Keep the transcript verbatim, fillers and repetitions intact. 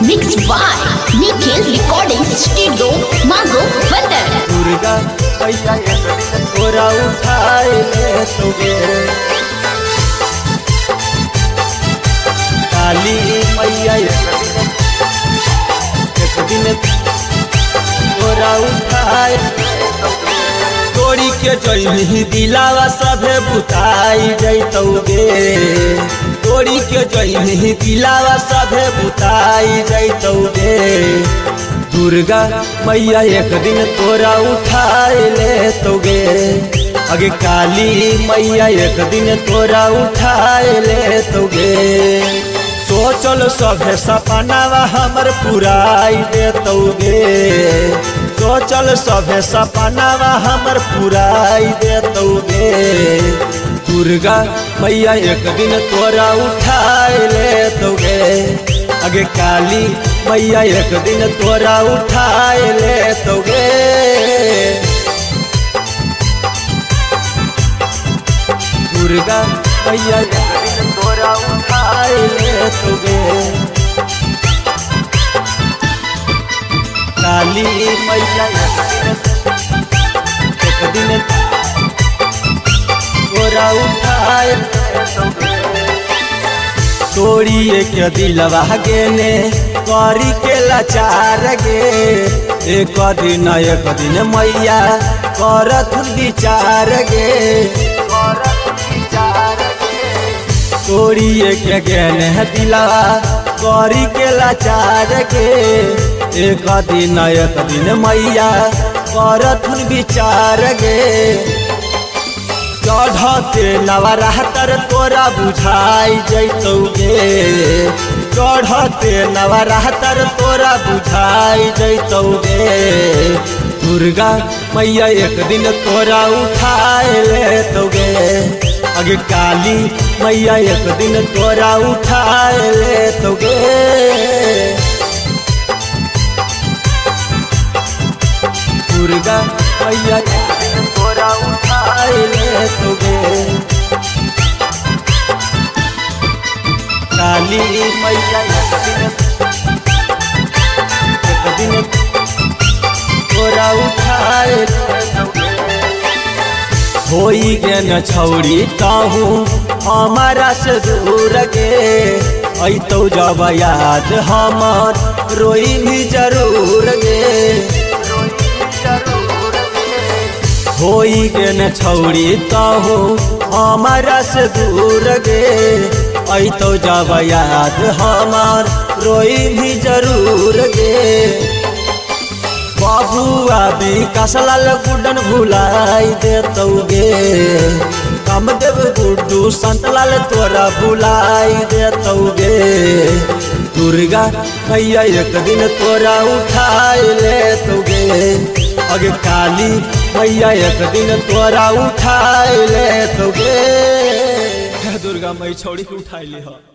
Mixed by Nikhil Recording Studio, Mago, Vatan. Durga मैया एक दिन तोरा उठाए ले तोगे, काली मैया एक दिन एक दिन तोरा उठाए तोड़ी के जइही दिलावा सभे बुताई जैतौगे, तोड़ी के जइही दिलावा सभे बुताई जैतौगे। दुर्गा मैया एक दिन तोरा उठाए ले तोगे, अगे काली मैया एक दिन तोरा उठाए ले तोगे। सोचल सभे सपनावा हमर पुराई दे तोगे, सोचल सभे सपनावा हमर पुराई दे तोगे। दुर्गा मैया एक दिन तोरा उठाए ले तोगे, अगे काली मैया एक दिन तोरा उठाए ले तोगे। दुर्गा मैया एक दिन तोरा उठाए ले तोगे, काली मैया एक दिन तोरा उठाए ले तोगे। तोड़िए के दिलवा गेने करी के लाचार गे, एक दिन एक दिन मैया करत विचार गे, तोड़िए के गेने दिलवा करी के लाचार गे, एक दिन एक दिन मैया करत विचार गे। चढ़ते नवरात्र तोरा बुझाई जैतौगे, चढ़ते नवरात्र तोरा बुझाई जैतौगे। दुर्गा मैया एक दिन तोरा उठाए ले तोगे, अगे काली मैया एक दिन तोरा उठाए ले तोगे। दुर्गा मैया एक दिन तोरा उठाए ले तोगे, काली मैया एक दिन एक दिन तोरा उठाए ले तोगे। होई गे न छौड़ी कहूँ हमारा से दूर गे, अतौ जब याद हमार रोई भी जरूर गे। होई गे न छौड़ी कहूँ हमारा से दूर गे, अतौ जब याद हमार रोई भी जरूर गे। बबुआ विकास लाल गुड्डन भुलाई दे तोगे, कामदेव गुड्डू संतलाल तोरा भुलाई दे तोगे। दुर्गा मैया एक दिन तोरा उठाए ले तोगे, अगे काली मैया एक दिन तोरा उठाए ले तोगे। दुर्गा मैं छोड़ी के उठाई ली हो।